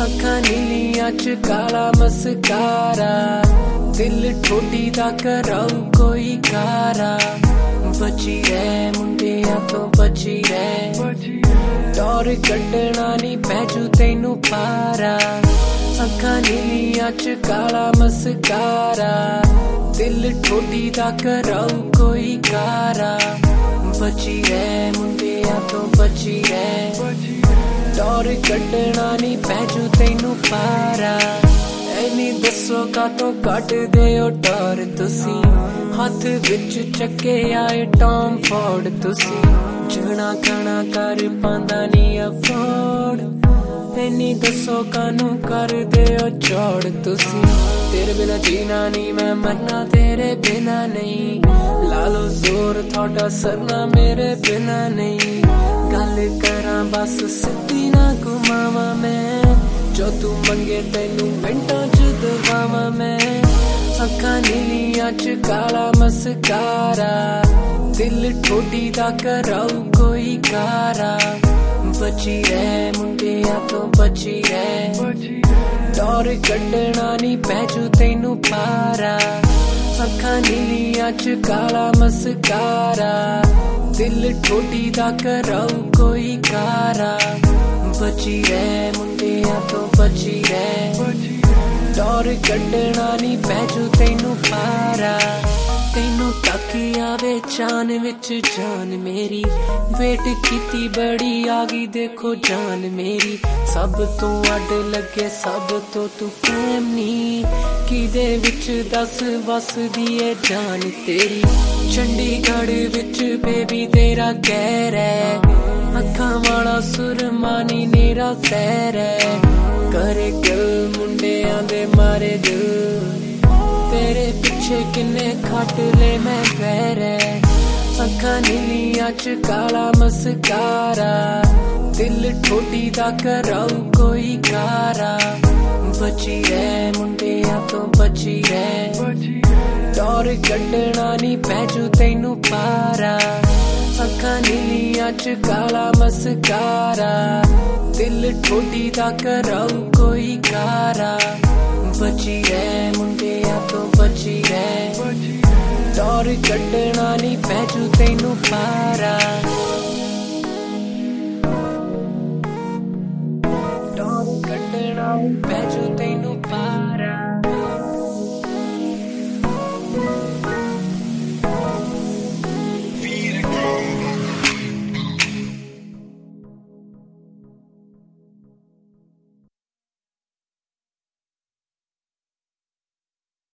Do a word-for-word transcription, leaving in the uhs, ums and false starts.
ਅੱਖਾਂ ਨੀਲੀਆਂ ਚ ਕਾਲਾ ਮਸਕਾਰਾ, ਦਿਲ ਠੋਡੀ ਦਾ ਕਰਾਊ ਕੋਈ ਕਾਰਾ। ਬਚੀ ਰਹਿ ਮੁੰਡਿਆਂ ਤੋਂ ਬਚੀ ਰਹਿ, ਟੌਰ ਕੱਢਣਾ ਨੀ ਪੈਜੂ ਤੈਨੂੰ ਪਾਰਾ। ਅੱਖਾਂ ਨੀਲੀਆਂ ਚ ਕਾਲਾ ਮਸਕਾਰਾ, ਦਿਲ ਠੋਡੀ ਦਾ ਕਰਾਊ ਕੋਈ ਕਾਰਾ। ਬਚੀ ਰਹਿ ਮੁੰਡਿਆਂ ਤੋਂ ਬਚੀ ਰਹਿ, ਟੌਰ ਕੱਢਣਾ ਨੀ ਪੈਜੂ ਤੈਨੂੰ ਪਾਰਾ। ਐਨੀ ਦੱਸੋ ਕਾਤੋਂ ਕੱਢਦੇ ਓ ਟੌਰ ਤੁਸੀਂ, ਹੱਥ ਵਿੱਚ ਚੱਕੇ ਆਏ ਟੌਮ ਫੋਰਡ ਤੁਸੀਂ। ਜਣਾ ਖਾਣਾ ਕਰ ਪਾਂਦਾ ਨੀ ਅਫੋਰਡ, ਐਨੀ ਦੱਸੋ ਕਾਨੂੰ ਕਰਦੇ ਓ ਚੌੜ ਤੁਸੀਂ। ਤੇਰੇ ਬਿਨਾ ਜੀਣਾ ਨੀ ਮੈਂ ਮਰਨਾ ਤੇਰੇ ਬਿਨਾ ਨਹੀਂ, ਲਾ ਲੋ ਜ਼ੋਰ ਤੁਹਾਡਾ ਸਰਨਾ ਮੇਰੇ ਬਿਨਾ ਨਹੀਂ। ਗੱਲ ਕਰਾਂ ਬਸ ਸਿੱਧੀ ਨਾ ਘੁਮਾਵਾਂ ਮੈਂ, ਜੋ ਤੂੰ ਮੰਗੇ ਤੈਨੂੰ ਮਿੰਟਾਂ ਚ ਦਵਾਵਾਂ ਮੈਂ। ਅੱਖਾਂ ਨੀਲੀਆਂ ਚ ਕਾਲਾ ਮਸਕਾਰਾ, ਦਿਲ ਠੋਡੀ ਦਾ ਕਰਾਊ ਕੋਈ ਕਾਰਾ। ਬਚੀ ਰਹਿ ਮੁੰਡਿਆਂ ਤੋਂ ਬਚੀ ਰਹਿ, ਟੌਰ ਕੱਢਣਾ ਨੀ ਪੈਜੂ ਤੈਨੂੰ ਪਾਰਾ। ਅੱਖਾਂ ਨੀਲੀਆਂ ਚ ਕਾਲਾ ਮਸਕਾਰਾ, ਦਿਲ ਠੋਡੀ ਦਾ ਕਰਾਊ ਕੋਈ ਕਾਰਾ। ਬਚੀ ਰਹਿ ਮੁੰਡਿਆਂ ਤੋਂ ਬਚੀ ਰਹਿ, ਟੌਰ ਕੱਢਣਾ ਨੀ ਪੈਜੂ ਤੈਨੂੰ ਪਾਰਾ। ਤੈਨੂੰ ਤੱਕ ਆਵੇ ਚਾਨ ਵਿੱਚ ਜਾਨ ਮੇਰੀ, ਵੇਟ ਕੀਤੀ ਬੜੀ ਆ ਗਈ ਦੇਖੋ ਜਾਨ ਮੇਰੀ। ਸਭ ਤੋਂ ਅੱਡ ਲੱਗੇ ਸਭ ਤੋਂ ਤੂੰ ਫੈਮ ਨੀ, ਕਿਦੇ ਵਿੱਚ ਦੱਸ ਵਸਦੀ ਏ ਜਾਨ ਤੇਰੀ। ਚੰਡੀਗੜ੍ਹ ਵਿੱਚ ਬੇਬੀ ਤੇਰਾ ਕਹਿਰ ਹੈ, ਅੱਖਾਂ ਵਾਲਾ ਸੁਰਮਾ ਨੀ ਨੇਰਾ ਸੈਰ ਹੈ। ਕਰੇ ਗੱਲ ਮੁੰਡਿਆਂ ਦੇ ਮਾਰੇ ਦਿਲ, ਤੇਰੇ ਪਿੱਛੇ ਕਿੰਨੇ ਖੱਟ ਲੈ ਮੈਂ ਬਹਿਰੇ। ਅੱਖਾਂ ਨੀਲੀਆਂ ਚ ਕਾਲਾ ਮਸਕਾਰਾ, ਦਿਲ ਠੋਡੀ ਦਾ ਕਰਾਊ ਕੋਈ ਕਾਰਾ। ਬਚੀ ਰਹਿ ਮੁੰਡਿਆਂ ਤੋਂ ਬਚੀ ਰਹਿ, ਟੌਰ ਕੱਢਣਾ ਨੀ ਪੈਜੂ ਤੈਨੂੰ ਪਾਰਾ। ਅੱਖਾਂ ਨੀਲੀਆਂ ਚ ਕਾਲਾ ਮਸਕਾਰਾ, ਦਿਲ ਠੋਡੀ ਦਾ ਕਰਾਊ ਕੋਈ ਕਾਰਾ। ਬਚੀ ਰਹਿ ਮੁੰਡਿਆਂ ਤੋਂ ਬਚੀ ਰਹਿ, ਟੌਰ ਕੱਢਣਾ ਨੀ ਪੈਜੂ ਤੈਨੂੰ ਪਾਰਾ। ਟੌਰ ਕੱਢਣਾ ਨੀ ਪੈਜੂ ਤੈਨੂੰ ਪਾਰਾ।